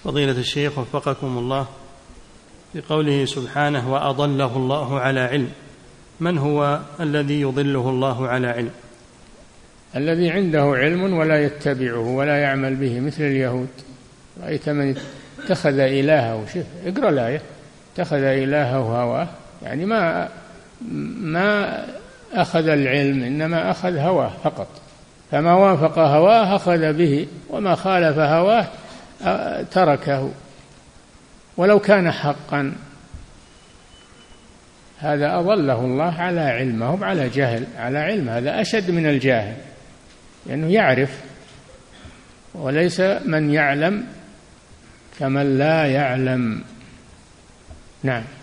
فضيلة الشيخ وفقكم الله، بقوله سبحانه وأضله الله على علم، من هو الذي يضله الله على علم؟ الذي عنده علم ولا يتبعه ولا يعمل به، مثل اليهود. رأيت من اتخذ إلهه، شوف اقرأ الآية، اتخذ إلهه هواه، يعني ما أخذ العلم، إنما أخذ هواه فقط، فما وافق هواه أخذ به، وما خالف هواه تركه ولو كان حقا. هذا أضله الله على علمهم، على جهل، على علم. هذا أشد من الجاهل، لأنه يعرف، وليس من يعلم كمن لا يعلم. نعم.